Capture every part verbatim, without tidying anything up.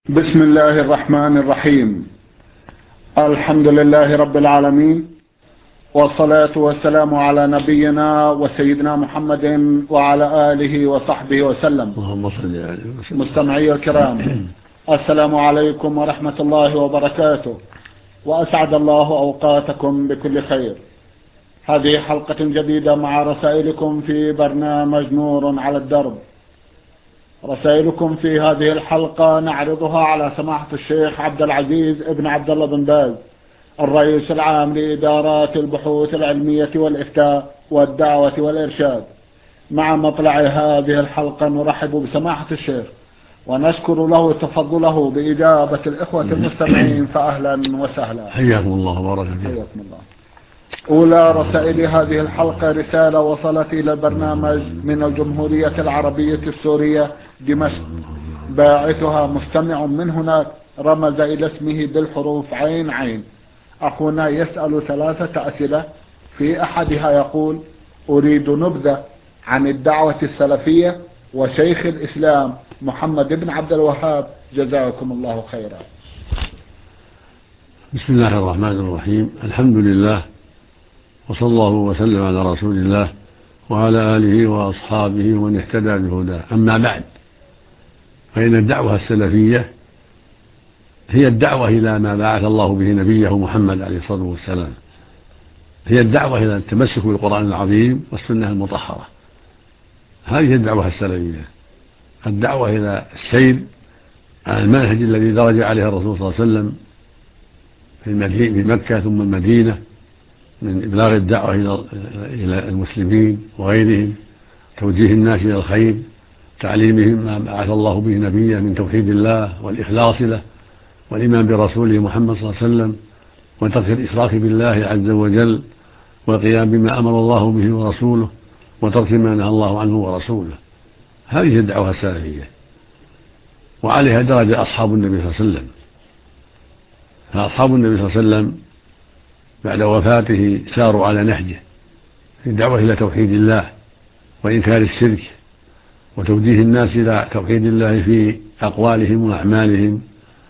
بسم الله الرحمن الرحيم. الحمد لله رب العالمين، والصلاة والسلام على نبينا وسيدنا محمد وعلى آله وصحبه وسلم. اللهم صل عليه وسلم. مستمعي الكرام، السلام عليكم ورحمة الله وبركاته، وأسعد الله أوقاتكم بكل خير. هذه حلقة جديدة مع رسائلكم في برنامج نور على الدرب. رسائلكم في هذه الحلقة نعرضها على سماحة الشيخ عبد العزيز ابن عبد الله بن باز، الرئيس العام لإدارات البحوث العلمية والإفتاء والدعوة والإرشاد. مع مطلع هذه الحلقة نرحب بسماحة الشيخ ونشكر له تفضله بإجابة الإخوة المستمعين، فأهلا وسهلا. حياكم الله وبارك فيكم. حياكم الله. أولى رسائل هذه الحلقة رسالة وصلت إلى البرنامج من الجمهورية العربية السورية دمشق، باعثها مستمع من هناك رمز إلى اسمه بالحروف عين عين. أخونا يسأل ثلاثة أسئلة، في أحدها يقول: أريد نبذة عن الدعوة السلفية وشيخ الإسلام محمد بن عبد الوهاب، جزاكم الله خيرا. بسم الله الرحمن الرحيم. الحمد لله، وصلى الله وسلم على رسول الله وعلى آله وأصحابه ومن اهتدى بهداه. أما بعد، فإن الدعوة السلفية هي الدعوة إلى ما بعث الله به نبيه محمد عليه الصلاة والسلام، هي الدعوة إلى التمسك بالقرآن العظيم والسنة المطهرة. هذه الدعوة السلفية، الدعوة إلى السير على المنهج الذي درج عليه الرسول صلى الله عليه وسلم في مكة ثم المدينة، من إبلاغ الدعوة إلى المسلمين وغيرهم، توجيه الناس إلى الخير، تعليمهم ما بعث الله به نبيه من توحيد الله والإخلاص له والإيمان برسوله محمد صلى الله عليه وسلم، وترك الإشراك بالله عز وجل، والقيام بما أمر الله به ورسوله، وترك ما نهى الله عنه ورسوله. هذه الدعوة السلفية، وعليها درج أصحاب النبي صلى الله عليه وسلم. فأصحاب النبي صلى الله عليه وسلم بعد وفاته ساروا على نهجه في الدعوة إلى توحيد الله وإنكار الشرك، وتوجيه الناس إلى توحيد الله في أقوالهم وأعمالهم،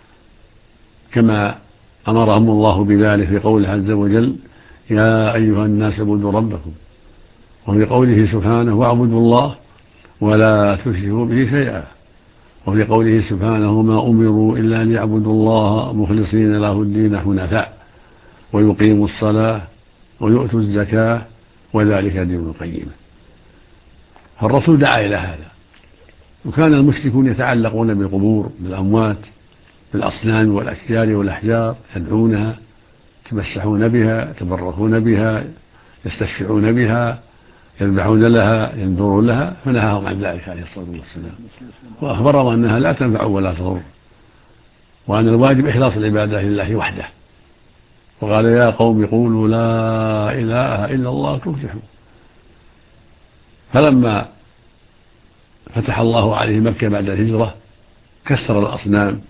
كما أمرهم الله بذلك في قوله عز وجل: يا أيها الناس اعبدوا ربكم، وفي قوله سبحانه: واعبدوا الله ولا تشركوا به شيئا، وفي قوله سبحانه: ما أمروا إلا أن يعبدوا الله مخلصين له الدين حنفاء ويقيموا الصلاة ويؤتوا الزكاة وذلك دين القيمة. فالرسول دعا إلى هذا، وكان المشركون يتعلقون بالقبور، بالأموات، بالأصنام والأشجار والأحجار، يدعونها، يتمسحون بها، يتبركون بها، يستشفعون بها، يذبحون لها، ينذرون لها، فنهاهم عن ذلك عليه الصلاة والسلام، وأخبرهم أنها لا تنفع ولا تضر، وأن الواجب إخلاص العبادة لله وحده. وقال: يا قوم قولوا لا إله إلا الله تفلحوا. فلما فتح الله عليه مكة بعد الهجرة كسر الأصنام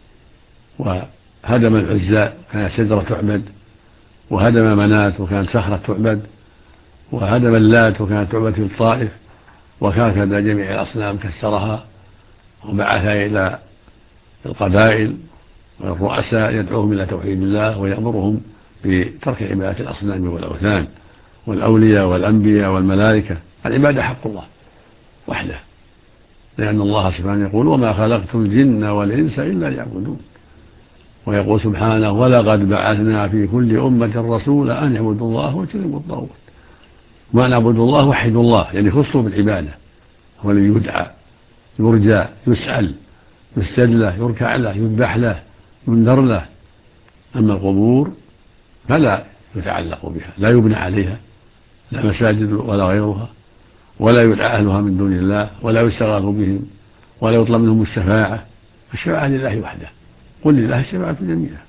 وهدم العزى، كانت شجرة تعبد، وهدم منات وكانت صخرة تعبد، وهدم اللات وكانت تعبد في الطائف، وكافد جميع الأصنام كسرها، وبعث إلى القبائل والرؤساء يدعوهم إلى توحيد الله ويأمرهم بترك عبادة الأصنام والأوثان والأولياء والأنبياء والملائكة. العبادة حق الله وحده، لأن الله سبحانه يقول: وما خلقت الجن والإنس إلا ليعبدون. ويقول سبحانه: ولقد بعثنا في كل أمة رسولا أن يعبدوا الله واجتنبوا الطاغوت. ما نعبد الله وحد الله، يعني خصوا بالعبادة، هو الذي يدعى، يرجى، يسأل، يسجد له، يركع له، يذبح له، ينذر له. أما القبور فلا يتعلق بها، لا يبنى عليها، لا مساجد ولا غيرها، ولا يدعى أهلها من دون الله، ولا يستغاث بهم، ولا يطلب منهم الشفاعة. الشفاعة لله وحده، قل لله الشفاعة جميعا.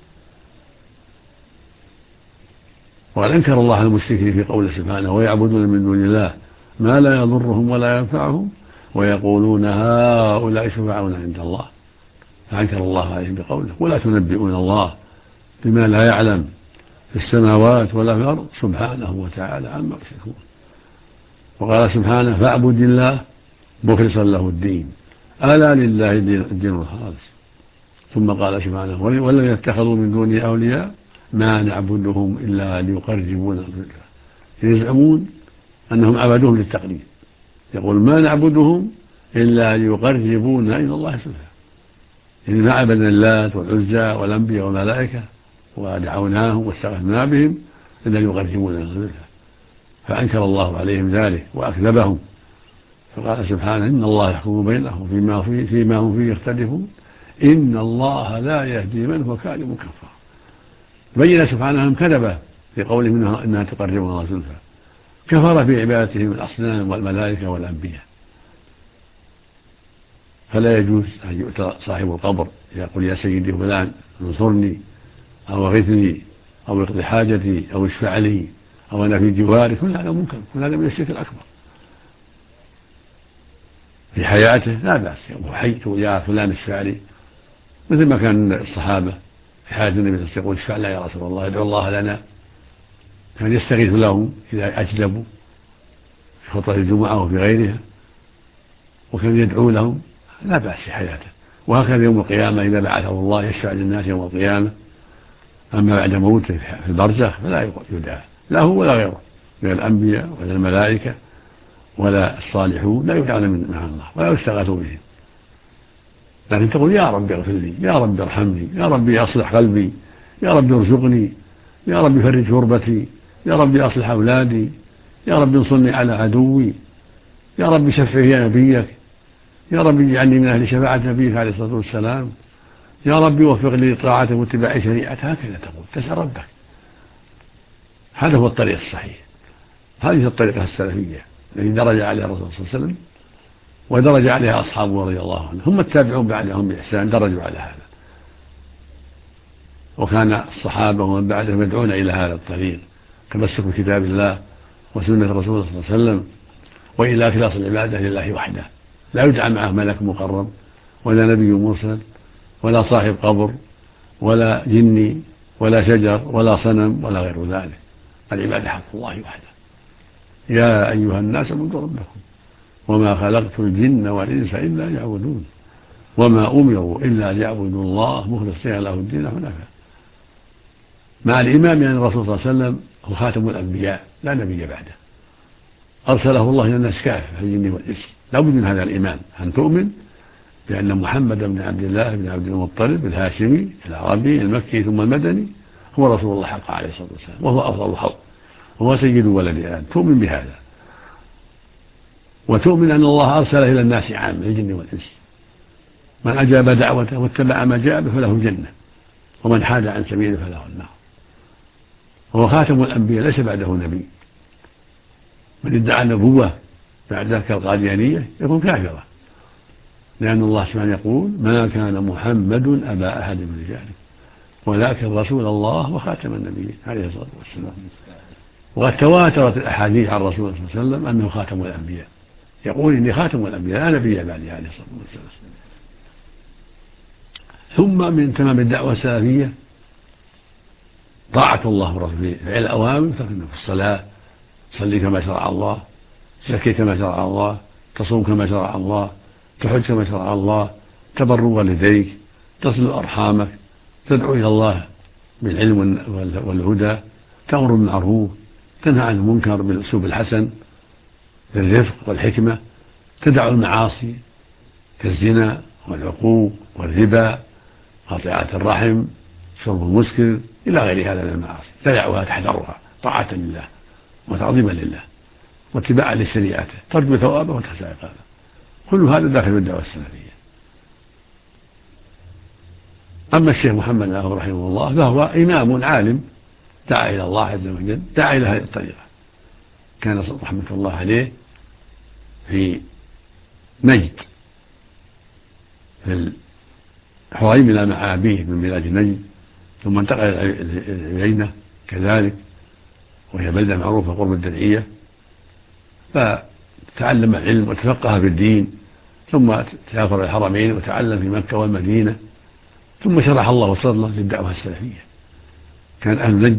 وقد أنكر الله المشركين في قوله سبحانه: ويعبدون من دون الله ما لا يضرهم ولا ينفعهم ويقولون هؤلاء شفعاؤنا عند الله. فأنكر الله عليهم بقوله: ولا تنبئون الله بما لا يعلم في السماوات ولا في الأرض سبحانه وتعالى عما يشركون. وقال سبحانه: فاعبد الله مخلصا له الدين، ألا لله الدين الخالص. ثم قال سبحانه والذين اتخذوا من دونه أولياء ما نعبدهم إلا ليقربونا يزعمون أنهم عبدوهم للتقليد، يقول ما نعبدهم إلا ليقربونا إلى الله زلفى، يعني ما عبدنا اللات والعزى والأنبياء والملائكة ودعوناهم واستغثنا بهم إلا ليقربونا إلى الله زلفى، فأنكر الله عليهم ذلك وأكذبهم، فقال سبحانه إن الله يحكم بينهم فيما, فيه فيما هم فيه يختلفون إن الله لا يهدي من هو كاذب كفار. بين سبحانه أنهم كذبة في قولهم إنها تقربنا الله زلفى، كفر في عبادتهم الأصنام والملائكة والأنبياء. فلا يجوز أن يؤتى صاحب القبر يقول يا سيدي فلان انصرني أو اغثني أو اقضي حاجتي أو اشفع لي أو أنا في جوارك، كل هذا منكر، كل هذا من الشرك الأكبر. في حياته لا بأس يقول حيث يا فلان اشفع لي، مثل ما كان الصحابة في حياة النبي يقول اشفع لنا يا رسول الله، يدعو الله لنا، كان يستغيث لهم إذا أجدبوا في خطبة الجمعة وفي غيرها، وكان يدعو لهم لا بأس في حياته. وهكذا يوم القيامة إذا بعثه الله يشفع للناس يوم القيامة. أما بعد موته في البرزخ فلا يدعى لا هو ولا غيره من الأنبياء ولا الملائكة ولا الصالحون، لا يدعون من مع الله ولا يستغاثوا بهم، لكن تقول يا رب اغفر لي، يا رب ارحمني، يا رب أصلح قلبي، يا رب ارزقني، يا رب فرج كربتي، يا رب أصلح أولادي، يا رب انصرني على عدوي، يا رب شفع يا نبيك، يا رب اجعلني من أهل شفاعة نبيك عليه الصلاة والسلام، يا رب وفق لي طاعته واتباع شريعته. هكذا تقول تسأل ربك. هذا هو الطريق الصحيح، هذه الطريقة السلفية التي درج عليها الرسول صلى الله عليه وسلم ودرج عليها أصحابه رضي الله عنهم، هم التابعون بعدهم بإحسان درجوا على هذا، وكان الصحابة ومن بعدهم يدعون إلى هذا الطريق، تمسك بكتاب الله وسنة الرسول صلى الله عليه وسلم، وإلى إخلاص العبادة لله وحده، لا يدعى معه ملك مقرب ولا نبي مرسل ولا صاحب قبر ولا جني ولا شجر ولا صنم ولا غير ذلك، العبادة حق الله وحده. يا أيها الناس اعبدوا ربكم وما خلقت الجن والإنس إلا ليعبدون وما أمروا إلا ليعبدوا الله مخلصين له الدين حنفاء، مع الإمام أن الرسول صلى الله عليه وسلم هو خاتم الأنبياء لا نبي بعده، أرسله الله إلى الناس كافة في الجن والإنس، لا بد من هذا الإيمان أن تؤمن بأن محمد بن عبد الله بن عبد المطلب الهاشمي العربي المكي ثم المدني هو رسول الله حق عليه الصلاة والسلام، وهو أفضل الخلق وهو سيد ولد آدم. تؤمن بهذا وتؤمن أن الله أرسله إلى الناس عامة الجن والإنس، من أجاب دعوته واتبع ما جاء به فله الجنة ومن حاد عن سبيله فله النار، وهو خاتم الأنبياء ليس بعده نبي. من ادعى النبوة بعد ذلك القاديانية يكون كافرا، لأن الله سبحانه يقول ما كان محمد أبا أحد من رجالكم ولكن رسول الله وخاتم النبيين عليه الصلاة والسلام. وقد تواترت الأحاديث عن الرسول صلى الله عليه وسلم أنه خاتم الأنبياء، يقول إني خاتم الأنبياء لا نبي بعدي عليه الصلاة والسلام. ثم من تمام الدعوة السلفية طاعة الله ورسوله، فعل الأوامر في الصلاة، صلي كما شرع الله، زكي كما شرع الله، تصوم كما شرع الله، تحج كما شرع الله، تبر والديك، تصل أرحامك، تدعو إلى الله بالعلم والهدى، تأمر بالمعروف، تنهى عن المنكر بالأسلوب الحسن بالرفق والحكمة، تدع المعاصي كالزنا والعقوق والربا قطيعة الرحم شرب المسكر إلى غير هذا من المعاصي، تدعها تحذرها طاعة لله وتعظيما لله واتباعا لشريعته، ترجو ثوابه وتخشى عقابه، كل هذا داخل بالدعوة السلفية. أما الشيخ محمد له رحمه الله فهو إمام عالم دعا إلى الله عز وجل، دعا إلى هذه الطريقة، كان رحمة الله عليه في نجد في الحريم مع أبيه من بلاد نجد، ثم انتقل إلى العيينة كذلك وهي بلدة معروفة قرب الدرعية، فتعلم العلم وتفقه في الدين، ثم سافر الحرمين وتعلم في مكة والمدينة، ثم شرح الله صدره للدعوة السلفية. كان أهل نجد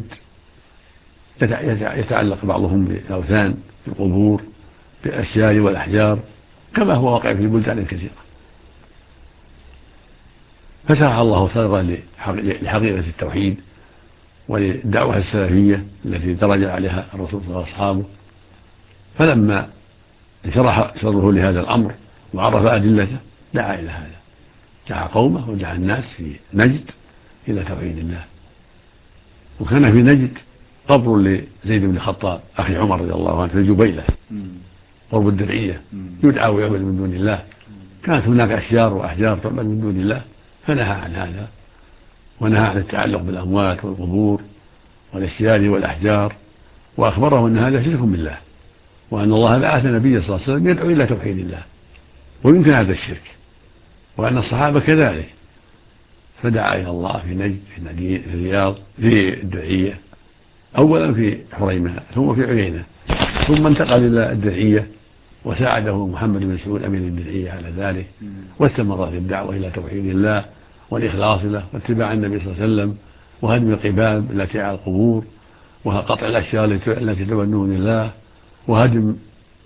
يتعلق بعضهم بالأوثان بالقبور بالأشجار والأحجار كما هو واقع في البلدان الكثيرة، فشرح الله صدرا لحقيقة التوحيد وللدعوة السلفية التي درج عليها الرسول وأصحابه. فلما انشرح صدره لهذا الأمر وعرف أدلته دعا إلى هذا، دعا قومه ودعا الناس في نجد إلى توحيد الله. وكان في نجد قبر لزيد بن الخطاب أخي عمر رضي الله عنه في الجبيلة قرب الدرعية، يدعى ويعبد من دون الله. كانت هناك أشجار وأحجار تعبد من دون الله، فنهى عن هذا ونهى عن التعلق بالأموات والقبور والأشجار والأحجار، وأخبره أن هذا شرك بالله، وأن الله بعث النبي صلى الله عليه وسلم يدعو إلى توحيد الله ويمكن هذا الشرك، وأن الصحابة كذلك. فدعا إلى الله في نجد في الرياض في الدرعية، أولا في حريمة ثم في عيينة، ثم انتقل إلى الدرعية وساعده محمد بن سعود أمير الدرعية على ذلك، واستمر في الدعوة إلى توحيد الله والإخلاص له واتباع النبي صلى الله عليه وسلم وهدم القباب التي على القبور وقطع الأشياء التي تعبد من دون الله وهدم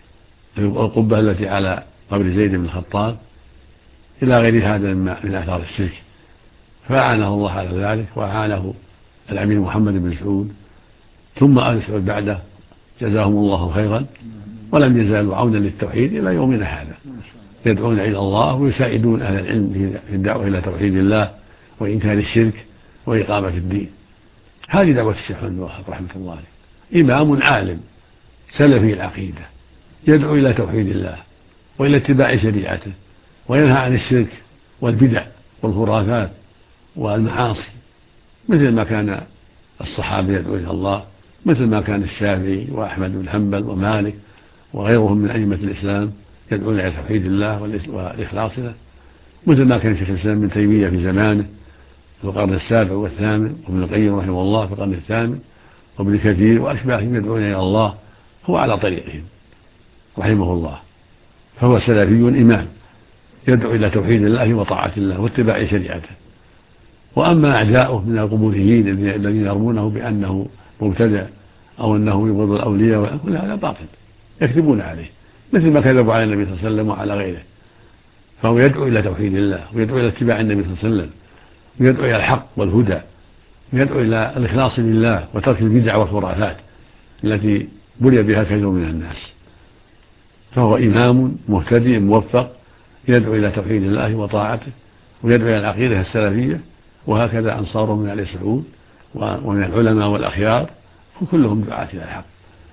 القبة التي على قبر زيد بن الخطاب إلى غير هذا من آثار الشرك. فأعانه الله على ذلك، وأعانه الأمير محمد بن سعود ثم آل سعود بعده جزاهم الله خيرا، ولم يزالوا عونا للتوحيد إلى يومنا هذا، يدعون إلى الله ويساعدون أهل العلم في الدعوة إلى توحيد الله وإنكار الشرك وإقامة الدين. هذه دعوة الشيخ محمد بن وهاب رحمة الله عليه، إمام عالم سلفي العقيدة يدعو إلى توحيد الله وإلى اتباع شريعته وينهى عن الشرك والبدع والخرافات والمعاصي، مثل ما كان الصحابة يدعو إلى الله، مثل ما كان الشافعي وأحمد بن حنبل ومالك وغيرهم من أئمة الإسلام يدعون إلى توحيد الله والإخلاص له، مثل ما كان شيخ الإسلام ابن تيمية في زمانه في القرن السابع والثامن، وابن القيم رحمه الله في القرن الثامن، وابن كثير وأشباههم يدعون إلى الله، هو على طريقهم رحمه الله. فهو سلفي إمام يدعو إلى توحيد الله وطاعة الله واتباع شريعته. وأما أعداؤه من القبوريين الذين يرمونه بأنه مبتدع أو أنه يبغض الأولياء، كل هذا باطل يكذبون عليه، مثل ما كذبوا على النبي صلى الله عليه وسلم وعلى غيره. فهو يدعو إلى توحيد الله ويدعو إلى اتباع النبي صلى الله عليه وسلم ويدعو إلى الحق والهدى ويدعو إلى الإخلاص لله وترك البدع والخرافات التي بلي بها كثير من الناس. فهو إمام مهتدي موفق يدعو إلى توحيد الله وطاعته ويدعو إلى العقيدة السلفية، وهكذا أنصاره من آل سعود ومن العلماء والأخيار كلهم دعاة إلى الحق.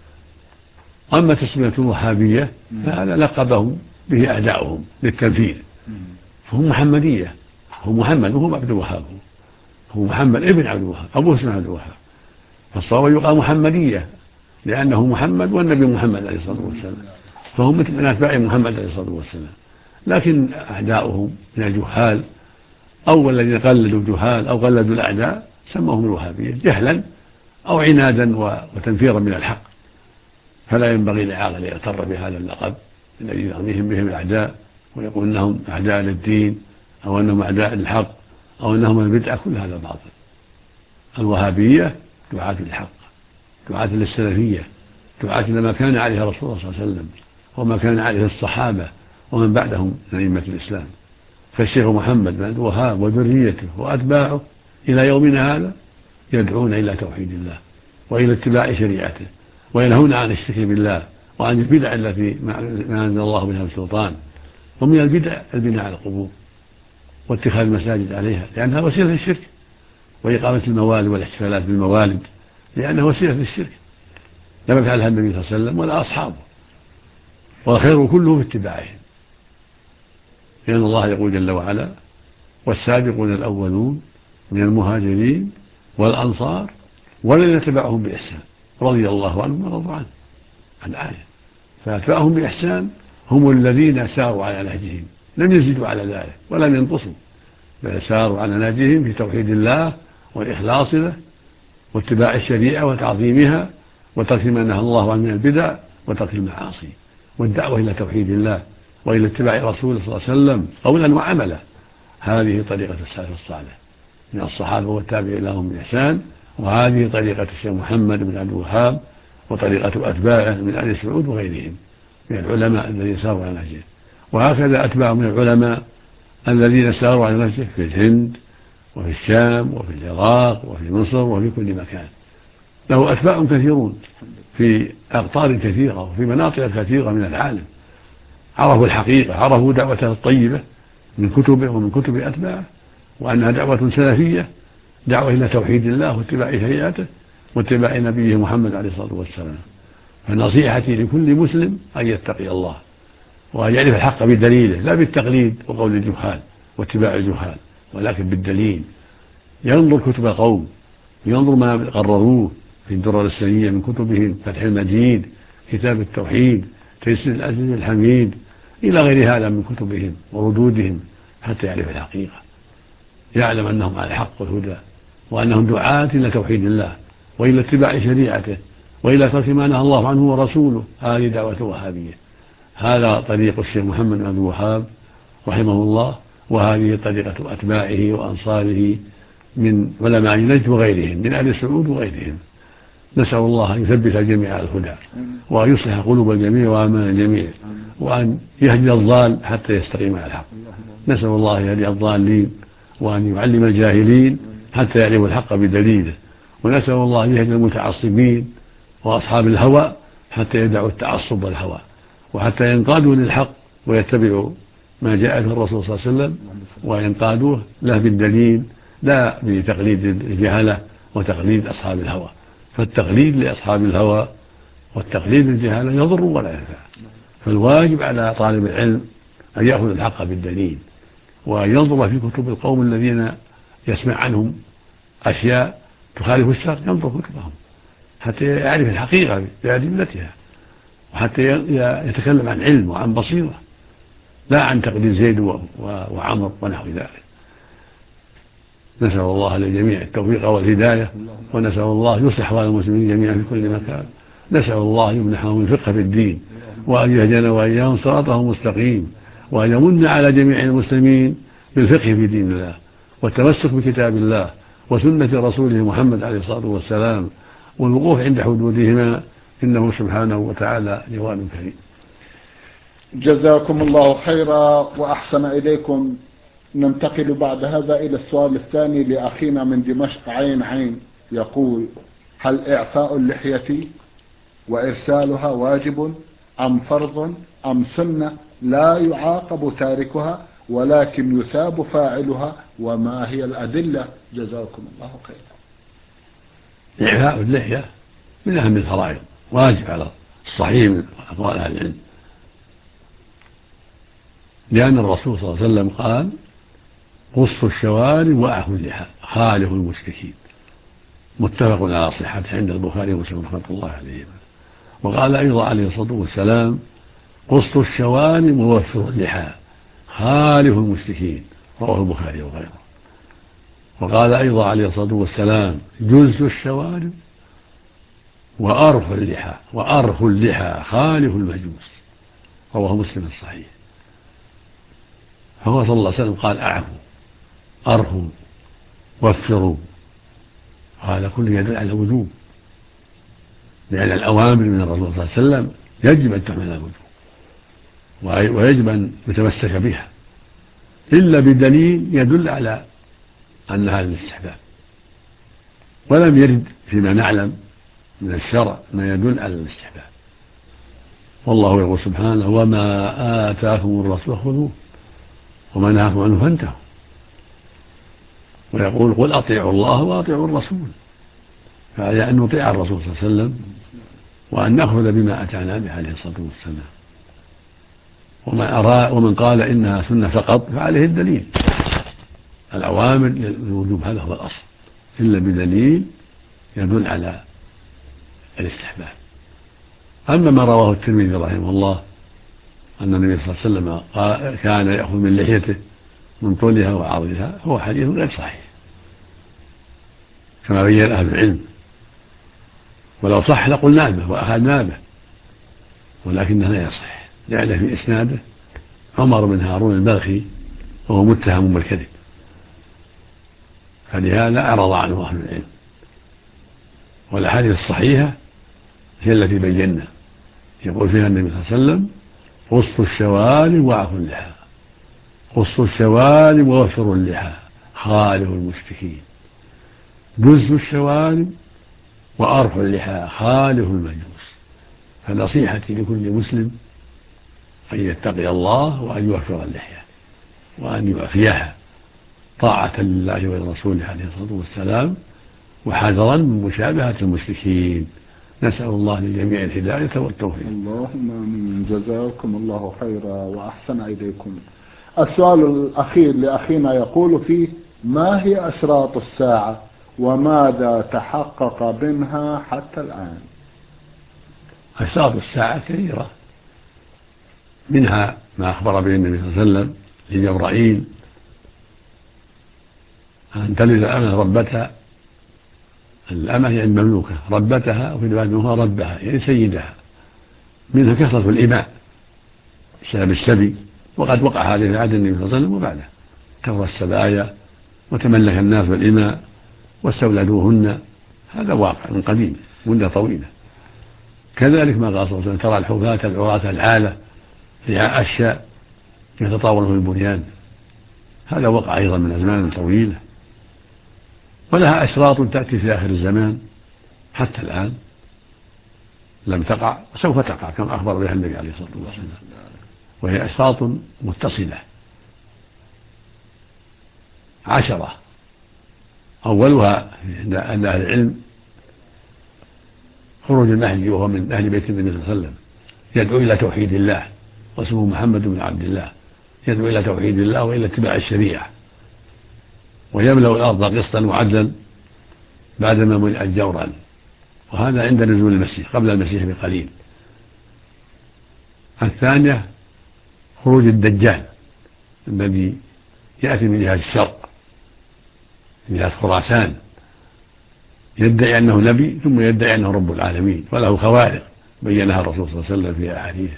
أما تسمية الوهابية فهذا لقبهم به أعداؤهم للتنفيذ، فهم محمدية، هو محمد وهو عبد الوهاب، هو محمد ابن عبد الوهاب أبوه اسمه عبد الوهاب، فالصواب يقال محمدية لأنه محمد والنبي محمد عليه الصلاة والسلام، فهم من أتباع محمد عليه الصلاة والسلام. لكن أعداؤهم من الجهال أو الذين قلدوا الجهال أو قلدوا الأعداء سموهم الوهابية جهلا أو عنادا وتنفيرا من الحق. فلا ينبغي لعاقل يغتر بهذا اللقب الذي يرميهم بهم الأعداء ويقول أنهم أعداء للدين أو أنهم أعداء للحق أو أنهم البدعة، كل هذا باطل. الوهابية دعاة للحق، دعاة للسلفية، دعاة إلى ما كان عليه رسول الله صلى الله عليه وسلم وما كان عليه الصحابة ومن بعدهم من أئمة الإسلام. فالشيخ محمد بن عبد الوهاب وذريته وأتباعه إلى يومنا هذا يدعون إلى توحيد الله وإلى اتباع شريعته وينهون عن الشرك بالله وعن البدع التي ما أنزل الله بها سلطان. ومن البدع البناء على القبور واتخاذ المساجد عليها لأنها وسيلة للشرك، وإقامة الموالد والاحتفالات بالموالد لأنها وسيلة للشرك، لم يفعلها النبي صلى الله عليه وسلم ولا أصحابه، والخير كله في اتباعهم، لأن الله يقول جل وعلا: والسابقون الأولون من المهاجرين والأنصار والذين اتبعهم بإحسان رضي الله عنهم ورضوا عنه. الآية. فأتبعهم بإحسان هم الذين ساروا على نهجهم، لم يزيدوا على ذلك ولم ينقصوا، بل ساروا على نهجهم في توحيد الله والإخلاص له واتباع الشريعة وتعظيمها وترك ما نهى الله عنه من البدع وترك المعاصي والدعوة إلى توحيد الله وإلى اتباع رسوله صلى الله عليه وسلم قولا وعملا. هذه طريقة السلف الصالح من الصحابة والتابعين لهم بإحسان، وهذه طريقة الشيخ محمد بن عبد الوهاب وطريقة أتباعه من آل سعود وغيرهم من العلماء الذين ساروا على نهجه. وهكذا أتباع من العلماء الذين ساروا على نفسه في الهند وفي الشام وفي العراق وفي مصر وفي كل مكان. له أتباع كثيرون في أقطار كثيرة وفي مناطق كثيرة من العالم، عرفوا الحقيقة، عرفوا دعوته الطيبة من كتبه ومن كتب أتباعه، وأنها دعوة سلفية، دعوة إلى توحيد الله واتباع شريعته واتباع نبيه محمد عليه الصلاة والسلام. فنصيحتي لكل مسلم أن يتقي الله وأن يعرف الحق بدليله، لا بالتقليد وقول الجهال واتباع الجهال، ولكن بالدليل. ينظر كتب قوم، ينظر ما قرروه في الدرر السنية من كتبهم، فتح المجيد، كتاب التوحيد، تيسير العزيز الحميد، إلى غير هذا من كتبهم وردودهم، حتى يعرف الحقيقة، يعلم أنهم على الحق والهدى، وأنهم دعاة إلى توحيد الله وإلى اتباع شريعته وإلى ترك ما نهى الله عنه ورسوله. هذه دعوة وهابية، هذا طريق الشيخ محمد بن عبد الوهاب رحمه الله، وهذه طريقة أتباعه وأنصاره من علماء نجد وغيرهم من أهل السعود وغيرهم. نسأل الله أن يثبت الجميع على الهدى، وأن يصلح قلوب الجميع وأعمال الجميع، وأن يهدي الضال حتى يستقيم على الحق. نسأل الله أن يهدي الضالين وأن يعلم الجاهلين حتى يعلموا الحق بدليله، ونسأل الله أن يهدي المتعصبين وأصحاب الهوى حتى يدعوا التعصب والهوى، وحتى ينقادوا للحق ويتبعوا ما جاء به الرسول صلى الله عليه وسلم، وينقادوه له بالدليل لا بتقليد الجهلة وتقليد أصحاب الهوى. فالتقليد لأصحاب الهوى والتقليد الجهالة يضر ولا ينفع. فالواجب على طالب العلم أن يأخذ الحق بالدليل، وأن ينظر في كتب القوم الذين يسمع عنهم أشياء تخالف الشرع، ينظر كتبهم حتى يعرف الحقيقة بأدلتها، وحتى يتكلم عن علم وعن بصيرة، لا عن تقليد زيد وعمر ونحو ذلك. نسأل الله للجميع التوفيق والهداية، ونسأل الله يصلح أحوال المسلمين جميعا في كل مكان. نسأل الله يمنحهم الفقه في الدين، وأن يهدينا وإياهم صراطه المستقيم، وأن يمن على جميع المسلمين بالفقه في دين الله والتمسك بكتاب الله وسنة رسوله محمد عليه الصلاة والسلام، والوقوف عند حدودهما، إنه سبحانه وتعالى جواد كريم. جزاكم الله خيرا وأحسن إليكم. ننتقل بعد هذا إلى السؤال الثاني لأخينا من دمشق عين عين، يقول: هل إعفاء اللحية وإرسالها واجب أم فرض أم سنة لا يعاقب تاركها ولكن يثاب فاعلها، وما هي الأدلة؟ جزاكم الله خيرا. إعفاء اللحية من أهم الفرائض، واجب على الصحيح من أقوال أهل العلم، لأن الرسول صلى الله عليه وسلم قال: قصوا الشوارب وأعفوا اللحى خالفوا المشركين، متفق على صحته عند البخاري ومسلم رحمة الله عليهما. وقال أيضا عليه الصلاة والسلام: قصوا الشوارب ووفروا اللحى خالفوا المشركين، رواه البخاري وغيره. وقال أيضا عليه الصلاة والسلام: جزوا الشوارب وأرفوا اللحى وأرفوا اللحى خالفوا المجوس، رواه مسلم الصحيح. فهو صلى الله عليه وسلم قال: أعفوا، أرفوا، وفروا. هذا كله يدل على الوجوب، لأن الأوامر من الرسول صلى الله عليه وسلم يجب أن تحمل على الوجوب، ويجب أن يتمسك بها، إلا بدليل يدل على أن هذا الاستحباب. ولم يرد فيما نعلم من الشرع ما يدل على الاستحباب. والله يقول سبحانه: وما آتاكم الرسول خذوه وما نهاكم عنه فانتهوا. ويقول: قل أطيعوا الله وأطيعوا الرسول. فعلى أن نطيع الرسول صلى الله عليه وسلم وأن نأخذ بما أتانا به عليه الصلاة والسلام. ومن أرى ومن قال إنها سنة فقط فعليه الدليل. الأوامر للوجوب هذا هو الأصل، إلا بدليل يدل على الاستحباب. أما ما رواه الترمذي رحمه الله أن النبي صلى الله عليه وسلم كان يأخذ من لحيته من طولها وعرضها، هو حديث غير صحيح كما بين أهل العلم، ولو صح لقلنا به وأخذنا به، ولكنه لا يصح، لأن في إسناده عمر بن هارون البلخي وهو متهم بالكذب، فلهذا أعرض عنه أهل العلم. والأحاديث الصحيحة هي التي بينا، يقول فيها النبي صلى الله عليه وسلم: قصوا الشوارب وأعفوا اللحى، قصوا الشوارب ووفروا اللحى خالفوا المشركين. جزوا الشوارب وأرحوا اللحى خالفوا المجوس. فنصيحتي لكل مسلم أن يتقي الله وأن يوفر اللحية وأن يعفيها طاعة لله ولرسوله عليه الصلاة والسلام، وحذرا من مشابهة المشركين. نسأل الله للجميع الهداية والتوفيق. اللهم آمين. جزاكم الله خيرا وأحسن إليكم. السؤال الأخير لأخينا يقول فيه: ما هي أشراط الساعة وماذا تحقق منها حتى الآن؟ أشراط الساعة كثيرة، منها ما أخبر به النبي صلى الله عليه وسلم لجبرائيل أن تلد الأمة ربتها. الأمة يعني المملوكة، ربتها وفي رواية ربها يعني سيدها. منها كثرة الإماء بسبب السبي، وقد وقع هذا في عهد النبي صلى الله عليه وسلم وبعده. كثر السبايا وتملك الناس بالإماء واستولدوهن، هذا واقع من قديم مدة طويلة. كذلك ما قال صلى الله عليه وسلم: ترى الحفاة العراة العالة رعاء الشاء يتطاولون في البنيان. هذا وقع أيضا من أزمان طويلة. ولها أشراط تأتي في آخر الزمان حتى الآن لم تقع وسوف تقع كما أخبر بها النبي عليه الصلاة والسلام، وهي أشراط متصلة عشرة. أولها عند أهل العلم خروج المهدي وهو من أهل بيت النبي صلى الله عليه وسلم، يدعو إلى توحيد الله، واسمه محمد بن عبد الله، يدعو إلى توحيد الله وإلى اتباع الشريعة، ويملأ الأرض قسطا وعدلا بعدما ملئت جورا. وهذا عند نزول المسيح قبل المسيح بقليل. الثانية خروج الدجال الذي يأتي من جهة الشرق، من جهة خراسان، يدعي أنه نبي ثم يدعي أنه رب العالمين، وله خوارق بينها الرسول صلى الله عليه وسلم في أحاديثه.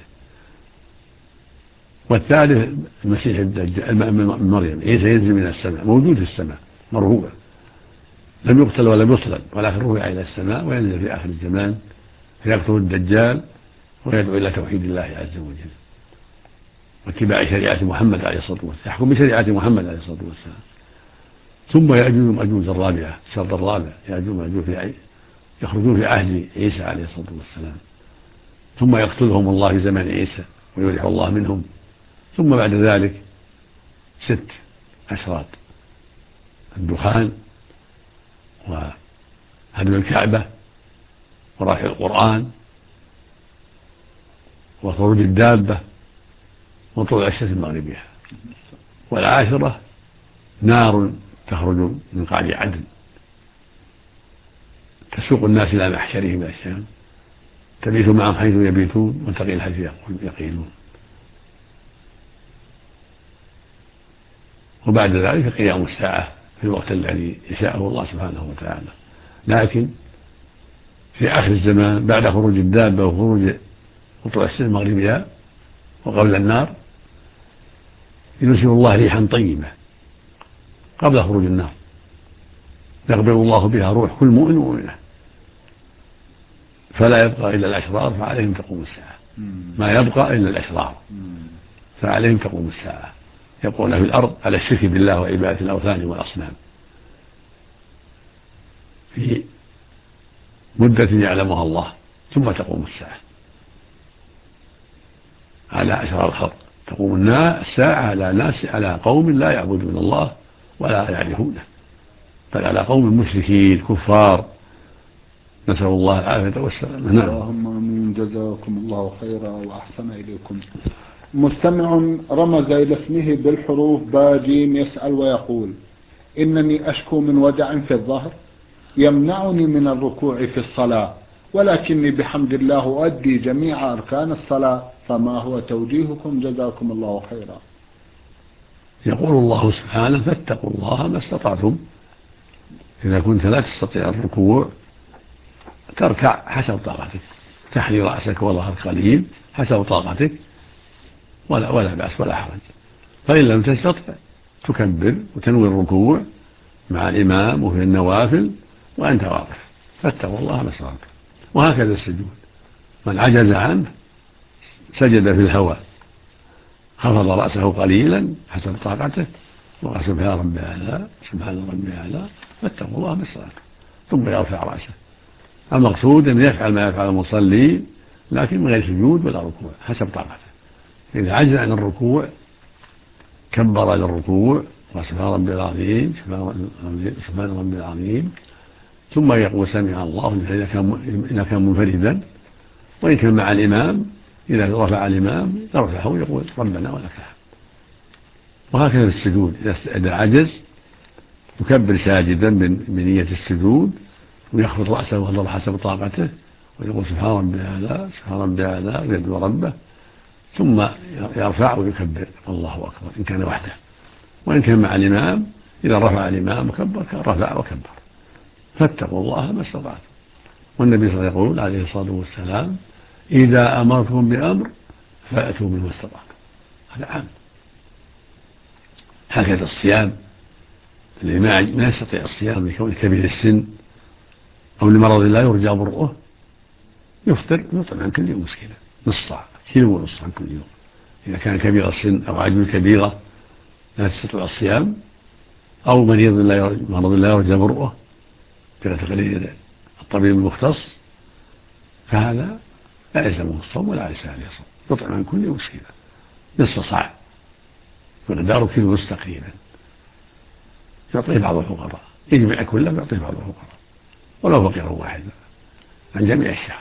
والثالث المسيح الدجال مريم، عيسى ينزل من السماء، موجود في السماء مرهوبا، لم يقتل ولم يصلب، ولكن رفع إلى السماء وينزل في آخر الزمان فيقتل الدجال ويدعو إلى توحيد الله عز وجل واتباع شريعة محمد عليه الصلاة والسلام، يحكم بشريعة محمد عليه الصلاة والسلام. ثم يأجوج ومأجوج الرابعة، الشرط الرابع، يأجوج ومأجوج يخرجون في عهد عيسى عليه الصلاة والسلام، ثم يقتلهم الله في زمان عيسى ويريح الله منهم. ثم بعد ذلك ست أشراط: الدخان، وهدم الكعبة، ورفع القرآن، وخروج الدابة، وطلوع الشمس المغربية. والعاشرة نار تخرج من قعر عدن تسوق الناس إلى محشرهم إلى الشام، تبيت معهم حيث يبيتون وتقيل حيث يقيلون. وبعد ذلك قيام الساعة في الوقت الذي يشاءه الله سبحانه وتعالى. لكن في آخر الزمان بعد خروج الدابة وخروج وطلوع الشمس المغربية وقبل النار ينزل الله ريحا طيبة قبل خروج النار، يقبل الله بها روح كل مؤمن ومؤمنة، فلا يبقى إلا الأشرار فعليهم تقوم الساعة. ما يبقى إلا الأشرار فعليهم تقوم الساعة، يبقون في الأرض على الشرك بالله وعبادة الأوثان والأصنام في مدة يعلمها الله، ثم تقوم الساعة على أشرار الخلق. تقوم الساعة على ناس، على قوم لا يعبدون الله ولا يعرفونه، بل على قوم مشركين كفار، نسأل الله العافية والسلامة. نعم. اللهم آمين. جزاكم الله خيرا وأحسن إليكم. مستمع رمز إلى اسمه بالحروف باجيم يسأل ويقول: إنني أشكو من وجع في الظهر يمنعني من الركوع في الصلاة، ولكني بحمد الله أؤدي جميع أركان الصلاة، فما هو توجيهكم جزاكم الله خيرا؟ يقول الله سبحانه: فاتقوا الله ما استطعتم. إذا كنت لا تستطيع الركوع تركع حسب طاقتك، تحني رأسك وظهرك قليل حسب طاقتك، ولا, ولا بأس ولا حرج. فإن لم تستطع تكبر وتنوي الركوع مع الإمام وفي النوافل وأنت واقف. فاتقوا الله ما استطعتم. وهكذا السجود، من عجز عنه سجد في الهواء خفض رأسه قليلا حسب طاقته وقال سبحان ربي الأعلى سبحان ربي الأعلى فاتقوا الله ما استطعتم ثم يرفع رأسه. المقصود أن يفعل ما يفعل المصلي لكن من غير سجود ولا ركوع حسب طاقته. إذا عجز عن الركوع كبر للركوع وسبحان ربي العظيم سبحان ربي العظيم ثم يقول سمع الله إذا كان منفردا، وإن كان مع الإمام إذا رفع الإمام يرفعه ويقول ربنا ولك الحمد. وهكذا في السجود إذا عجز يكبر ساجدا بنية السجود ويخفض رأسه ويضرب حسب طاقته ويقول سبحان ربي الأعلى سبحان ربي الأعلى ويدعو ربه ثم يرفع ويكبر الله أكبر إن كان وحده. وإن كان مع الإمام إذا رفع الإمام وكبر رفع وكبر. فاتقوا الله ما استطعتم. والنبي صلى الله عليه وسلم يقول عليه الصلاة والسلام إذا أمرتم بأمر فأتوا منه ما استطعتم. هذا عام. هكذا الصيام اللي ما يستطيع الصيام لكونه كبير السن أو لمرض لا يرجى برؤه يفطر يطعم عن كل يوم مسكينا نص صاع كيلو ونص عن كل يوم. إذا كان كبير السن أو عجوز كبيرة لا تستطيع الصيام أو مريض لا مرض لا يرجى برؤه بتقرير الطبيب المختص فهذا لا يلزمه الصوم ولا يلزمه الصوم يطعم عن كل يوم مسكينا نصف صاع مقداره كيلو ونص تقريبا يعطيه بعض الفقراء يجمع كله ويعطيه بعض الفقراء ولو فقير واحد عن جميع الشهر.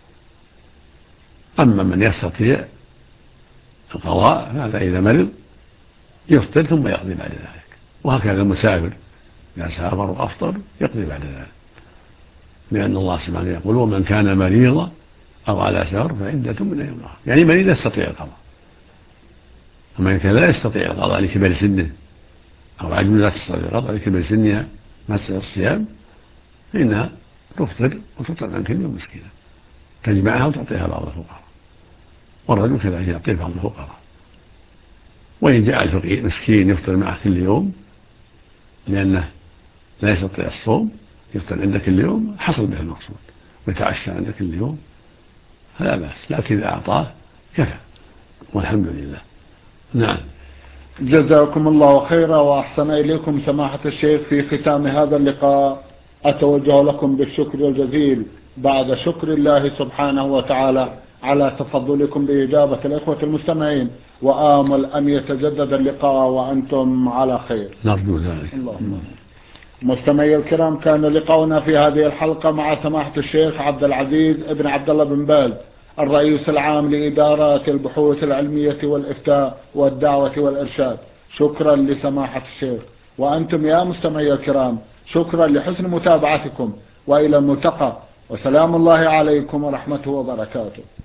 أما من يستطيع القضاء هذا إذا مرض يفطر ثم يقضي بعد ذلك. وهكذا المسافر إذا سافر وأفطر يقضي بعد ذلك، لأن الله سبحانه يقول ومن كان مريضا أو على سفر فعدة من أيام أخرى. يعني مريض يستطيع القضاء، أما إن كان لا يستطيع القضاء لكبر سنه أو عجوز لا تستطيع القضاء لكبر سنها مسألة الصيام فإنها تفطر وتطعم عن كل يوم مسكينة تجمعها وتعطيها بعض الفقراء. والرجل كذلك يعطيه بعض الفقراء. وإن جاء الفقير مسكين يفطر معه كل يوم لأنه لا يستطيع الصوم يفطر عندك كل يوم حصل به المقصود ويتعشى عندك كل يوم فلا بأس، لكن إذا أعطاه كفى والحمد لله. نعم. جزاكم الله خيرا وأحسن إليكم سماحة الشيخ. في ختام هذا اللقاء أتوجه لكم بالشكر الجزيل بعد شكر الله سبحانه وتعالى على تفضلكم بإجابة الإخوة المستمعين، وآمل أن يتجدد اللقاء وأنتم على خير نرجو ذلك. اللهم. مستمعي الكرام، كان لقاؤنا في هذه الحلقة مع سماحة الشيخ عبد العزيز ابن عبد الله بن باز الرئيس العام لإدارات البحوث العلمية والإفتاء والدعوة والإرشاد. شكرا لسماحة الشيخ. وأنتم يا مستمعي الكرام شكرا لحسن متابعتكم، وإلى الملتقى، وسلام الله عليكم ورحمته وبركاته.